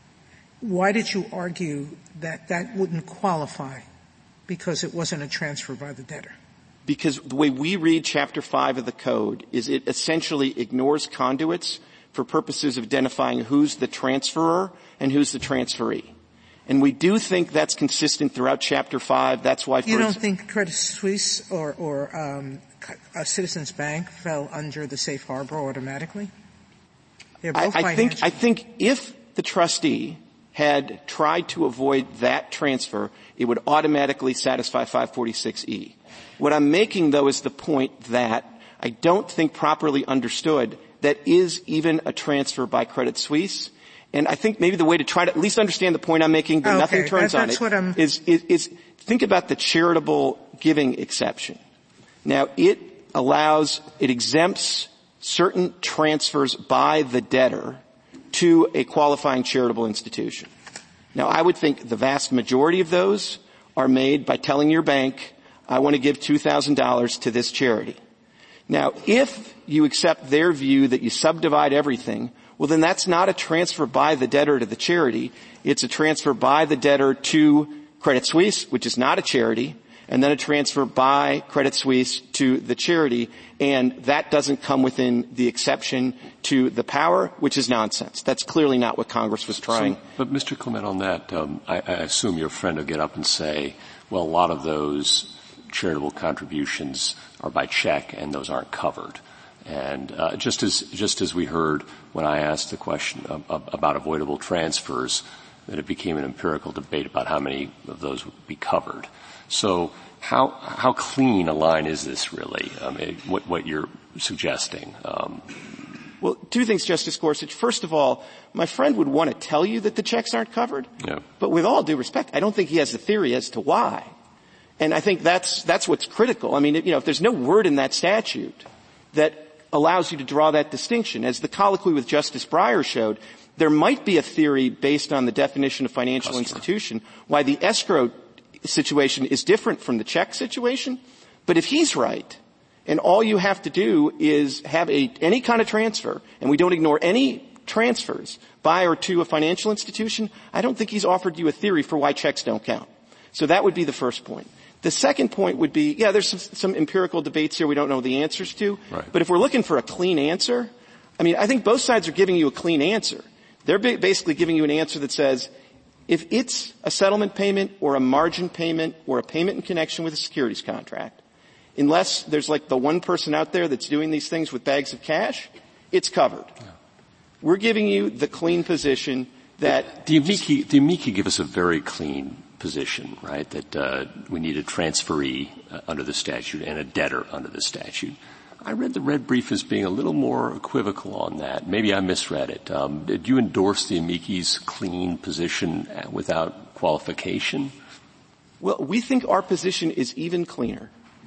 Why did you argue that that wouldn't qualify because it wasn't a transfer by the debtor? Because the way we read Chapter five of the Code is it essentially ignores conduits for purposes of identifying who's the transferor and who's the transferee. And we do think that's consistent throughout Chapter five. That's why, for You don't think Credit Suisse or, or um, a Citizens Bank fell under the safe harbor automatically? They're both I, I think I think if the trustee had tried to avoid that transfer, it would automatically satisfy five forty-six E. What I'm making, though, is the point that I don't think properly understood that is even a transfer by Credit Suisse. And I think maybe the way to try to at least understand the point I'm making, that okay, nothing turns that, on that's it, what I'm is, is, is think about the charitable giving exception. Now, it allows, it exempts certain transfers by the debtor to a qualifying charitable institution. Now, I would think the vast majority of those are made by telling your bank, I want to give two thousand dollars to this charity. Now, if you accept their view that you subdivide everything, well, then that's not a transfer by the debtor to the charity. It's a transfer by the debtor to Credit Suisse, which is not a charity, and then a transfer by Credit Suisse to the charity, and that doesn't come within the exception to the power, which is nonsense. That's clearly not what Congress was trying. So, but Mister Clement, on that, um, I, I assume your friend will get up and say, well, a lot of those charitable contributions are by check, and those aren't covered. And uh, just as just as we heard when I asked the question of, of, about avoidable transfers, that it became an empirical debate about how many of those would be covered. So how how clean a line is this really? I mean, what, what you're suggesting? Um, well, two things, Justice Gorsuch. First of all, my friend would want to tell you that the checks aren't covered. Yeah. But with all due respect, I don't think he has a theory as to why. And I think that's that's what's critical. I mean, you know, if there's no word in that statute that allows you to draw that distinction, as the colloquy with Justice Breyer showed, there might be a theory based on the definition of financial Customer. institution why the escrow situation is different from the check situation. But if he's right, and all you have to do is have a, any kind of transfer, and we don't ignore any transfers by or to a financial institution, I don't think he's offered you a theory for why checks don't count. So that would be the first point. The second point would be, yeah, there's some, some empirical debates here we don't know the answers to. Right. But if we're looking for a clean answer, I mean, I think both sides are giving you a clean answer. They're ba- basically giving you an answer that says, if it's a settlement payment or a margin payment or a payment in connection with a securities contract, unless there's like the one person out there that's doing these things with bags of cash, it's covered. Yeah. We're giving you the clean position that the amici, the amici give us a very clean position, right? That uh, we need a transferee uh, under the statute and a debtor under the statute. I read the red brief as being a little more equivocal on that. Maybe I misread it. Um, did you endorse the amici's clean position without qualification? Well, we think our position is even cleaner.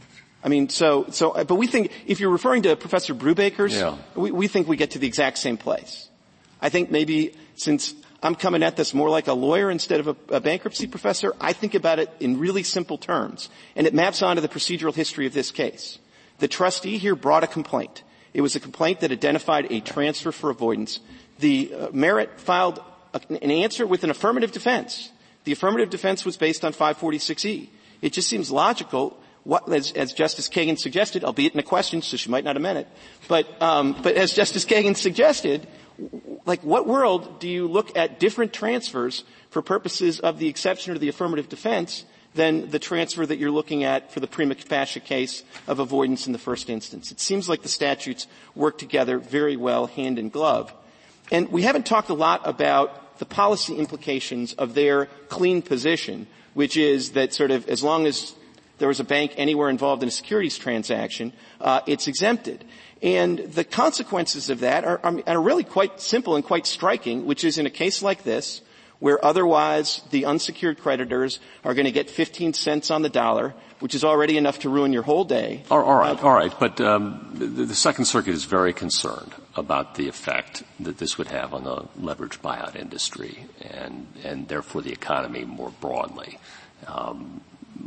I mean, so, so, but we think, if you're referring to Professor Brubaker's, yeah. we, we think we get to the exact same place. I think maybe since I'm coming at this more like a lawyer instead of a, a bankruptcy professor. I think about it in really simple terms, and it maps onto the procedural history of this case. The trustee here brought a complaint. It was a complaint that identified a transfer for avoidance. The uh, Merit filed a, an answer with an affirmative defense. The affirmative defense was based on five forty-six E. It just seems logical, what, as, as Justice Kagan suggested, albeit in a question, so she might not have meant it, but, um, but as Justice Kagan suggested, like what world do you look at different transfers for purposes of the exception or the affirmative defense than the transfer that you're looking at for the prima facie case of avoidance in the first instance? It seems like the statutes work together very well, hand in glove. And we haven't talked a lot about the policy implications of their clean position, which is that sort of as long as there was a bank anywhere involved in a securities transaction, uh, it's exempted. And the consequences of that are, are, are really quite simple and quite striking, which is in a case like this, where otherwise the unsecured creditors are going to get fifteen cents on the dollar, which is already enough to ruin your whole day. All right, all right. But um, the, the Second Circuit is very concerned about the effect that this would have on the leveraged buyout industry and, and therefore the economy more broadly. Um,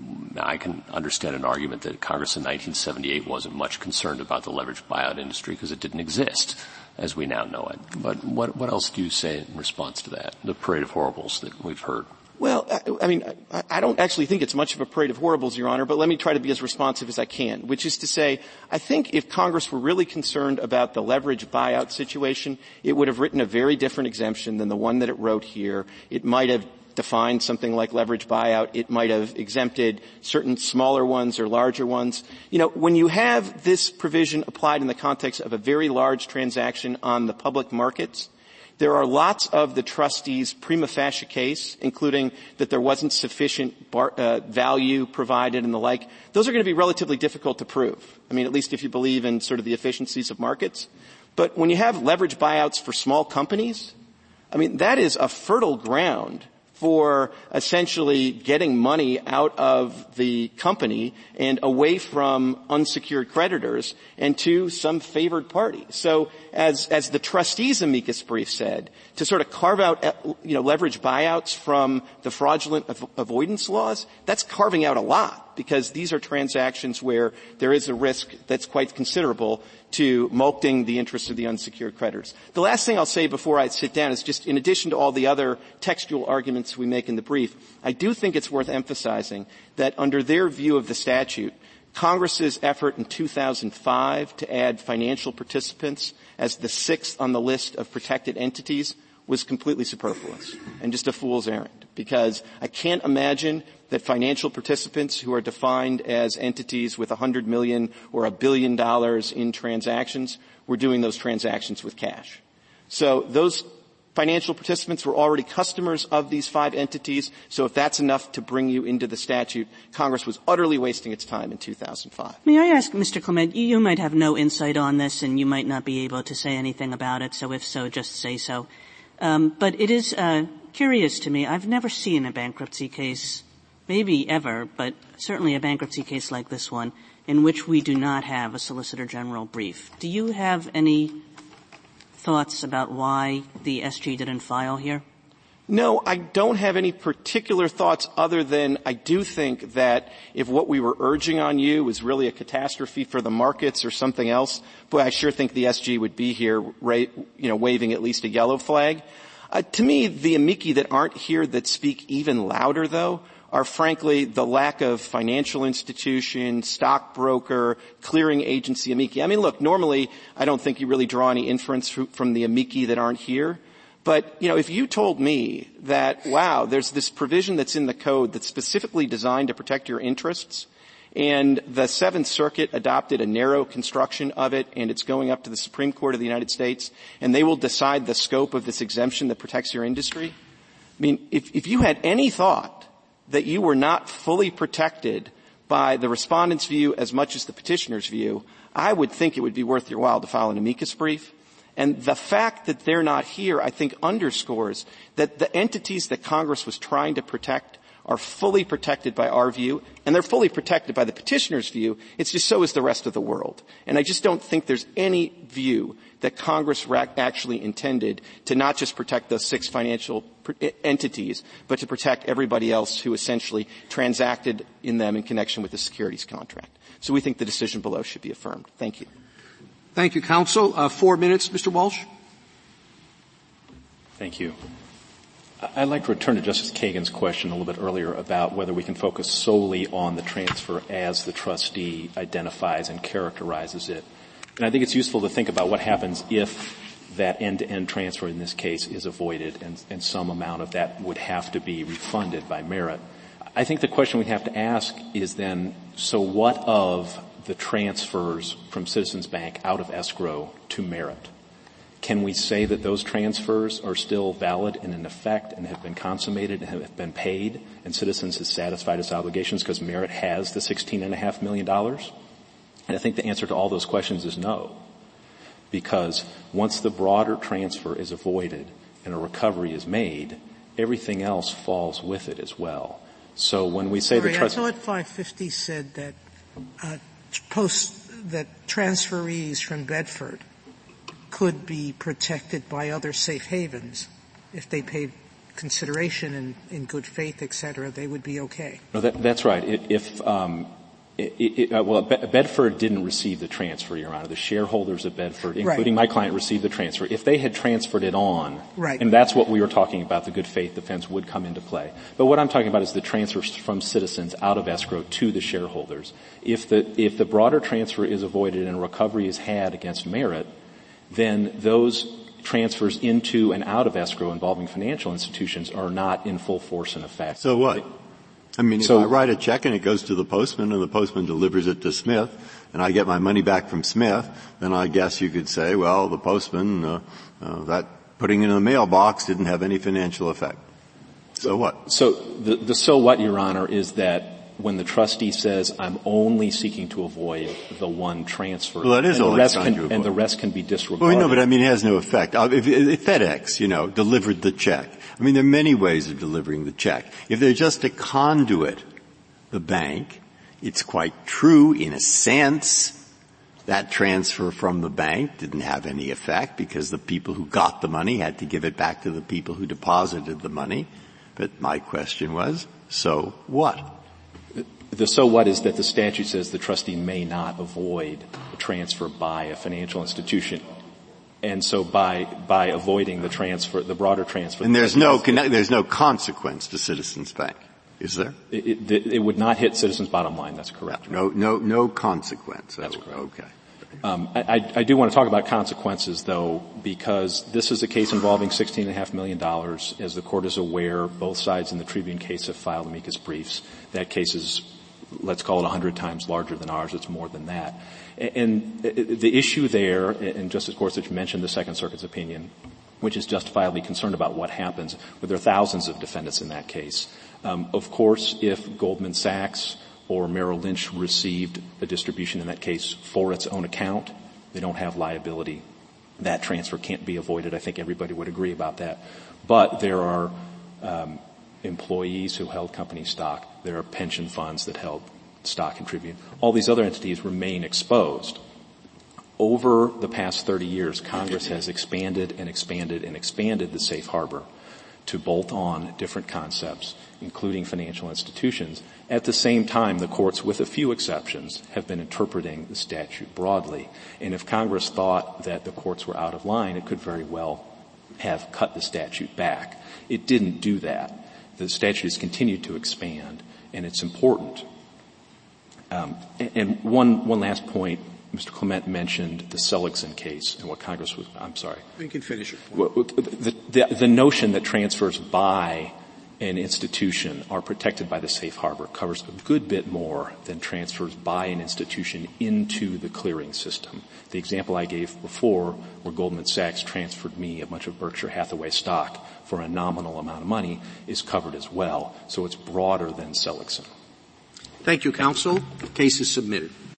I can understand an argument that Congress in nineteen seventy-eight wasn't much concerned about the leveraged buyout industry because it didn't exist as we now know it. But what, what else do you say in response to that, the parade of horribles that we've heard? Well, I, I mean, I, I don't actually think it's much of a parade of horribles, Your Honor, but let me try to be as responsive as I can, which is to say, I think if Congress were really concerned about the leverage buyout situation, it would have written a very different exemption than the one that it wrote here. It might have defined something like leverage buyout. It might have exempted certain smaller ones or larger ones. You know, when you have this provision applied in the context of a very large transaction on the public markets, there are lots of the trustees' prima facie case, including that there wasn't sufficient bar, uh, value provided and the like. Those are going to be relatively difficult to prove. I mean, at least if you believe in sort of the efficiencies of markets. But when you have leverage buyouts for small companies, I mean, that is a fertile ground for essentially getting money out of the company and away from unsecured creditors and to some favored party. So as, as the trustees' amicus brief said, to sort of carve out, you know, leverage buyouts from the fraudulent av- avoidance laws, that's carving out a lot because these are transactions where there is a risk that's quite considerable to mulcting the interests of the unsecured creditors. The last thing I'll say before I sit down is just in addition to all the other textual arguments we make in the brief, I do think it's worth emphasizing that under their view of the statute, Congress's effort in two thousand five to add financial participants as the sixth on the list of protected entities was completely superfluous and just a fool's errand, because I can't imagine that financial participants who are defined as entities with one hundred million or a billion dollars in transactions were doing those transactions with cash. So those financial participants were already customers of these five entities, so if that's enough to bring you into the statute, Congress was utterly wasting its time in two thousand five. May I ask, Mister Clement, you, you might have no insight on this and you might not be able to say anything about it, so if so, just say so. Um, but it is uh, curious to me. I've never seen a bankruptcy case, maybe ever, but certainly a bankruptcy case like this one, in which we do not have a Solicitor General brief. Do you have any thoughts about why the S G didn't file here? No, I don't have any particular thoughts other than I do think that if what we were urging on you was really a catastrophe for the markets or something else, boy, I sure think the S G would be here, right, you know, waving at least a yellow flag. Uh, to me, the amici that aren't here that speak even louder, though, are frankly the lack of financial institution, stockbroker, clearing agency amici. I mean, look, normally I don't think you really draw any inference from the amici that aren't here. But, you know, if you told me that, wow, there's this provision that's in the code that's specifically designed to protect your interests, and the Seventh Circuit adopted a narrow construction of it, and it's going up to the Supreme Court of the United States, and they will decide the scope of this exemption that protects your industry. I mean, if, if you had any thought that you were not fully protected by the respondent's view as much as the petitioner's view, I would think it would be worth your while to file an amicus brief. And the fact that they're not here, I think, underscores that the entities that Congress was trying to protect are fully protected by our view, and they're fully protected by the petitioner's view. It's just so is the rest of the world. And I just don't think there's any view that Congress actually intended to not just protect those six financial entities, but to protect everybody else who essentially transacted in them in connection with the securities contract. So we think the decision below should be affirmed. Thank you. Thank you, counsel. Uh, four minutes, Mister Walsh. Thank you. I'd like to return to Justice Kagan's question a little bit earlier about whether we can focus solely on the transfer as the trustee identifies and characterizes it. And I think it's useful to think about what happens if that end-to-end transfer in this case is avoided and, and some amount of that would have to be refunded by merit. I think the question we have to ask is then, so what of the transfers from Citizens Bank out of escrow to merit? Can we say that those transfers are still valid and in effect and have been consummated and have been paid and Citizens has satisfied its obligations because merit has the sixteen and a half million dollars? And I think the answer to all those questions is no. Because once the broader transfer is avoided and a recovery is made, everything else falls with it as well. So when we say Sorry, the trust- I thought five fifty said that uh, post that transferees from Bedford could be protected by other safe havens if they paid consideration in, in good faith, et cetera. They would be okay. No, that, that's right. It, if um, It, it, uh, well, Be- Bedford didn't receive the transfer, Your Honor. The shareholders of Bedford, including right. my client, received the transfer. If they had transferred it on, right. and that's what we were talking about, the good faith defense would come into play. But what I'm talking about is the transfers from Citizens out of escrow to the shareholders. If the, if the broader transfer is avoided and recovery is had against merit, then those transfers into and out of escrow involving financial institutions are not in full force and effect. So what? I mean, so, if I write a check and it goes to the postman and the postman delivers it to Smith and I get my money back from Smith, then I guess you could say, well, the postman, uh, uh, that putting it in the mailbox didn't have any financial effect. So what? So the, the so what, Your Honor, is that when the trustee says, I'm only seeking to avoid the one transfer, well, that is and, only the rest trying can, to avoid. and the rest can be disregarded. Well, no, but I mean, it has no effect. If, if FedEx, you know, delivered the check, I mean, there are many ways of delivering the check. If they're just a conduit, the bank, it's quite true in a sense that transfer from the bank didn't have any effect because the people who got the money had to give it back to the people who deposited the money. But my question was, so what? The so what is that the statute says the trustee may not avoid a transfer by a financial institution. And so by, by avoiding the transfer, the broader transfer. And there's no, there's no consequence to Citizens Bank, is there? It, it, it would not hit Citizens' bottom line, that's correct. No, no, no consequence. That's correct. Okay. Um, I, I do want to talk about consequences, though, because this is a case involving sixteen and a half million dollars. As the Court is aware, both sides in the Tribune case have filed amicus briefs. That case is, let's call it a hundred times larger than ours. It's more than that. And the issue there, and Justice Gorsuch mentioned the Second Circuit's opinion, which is justifiably concerned about what happens, but there are thousands of defendants in that case. Um, of course, if Goldman Sachs or Merrill Lynch received a distribution in that case for its own account, they don't have liability. That transfer can't be avoided. I think everybody would agree about that. But there are um, employees who held company stock. There are pension funds that held stock in Tribune. All these other entities remain exposed. Over the past thirty years, Congress has expanded and expanded and expanded the safe harbor to bolt on different concepts, including financial institutions. At the same time, the courts, with a few exceptions, have been interpreting the statute broadly. And if Congress thought that the courts were out of line, it could very well have cut the statute back. It didn't do that. The statute has continued to expand, and it's important. Um, and, and one, one last point. Mister Clement mentioned the Seligson case and what Congress was, I'm sorry. You can finish it. The, the, the notion that transfers by an institution are protected by the safe harbor covers a good bit more than transfers by an institution into the clearing system. The example I gave before, where Goldman Sachs transferred me a bunch of Berkshire Hathaway stock for a nominal amount of money, is covered as well. So it's broader than Seligson. Thank you, counsel. The case is submitted.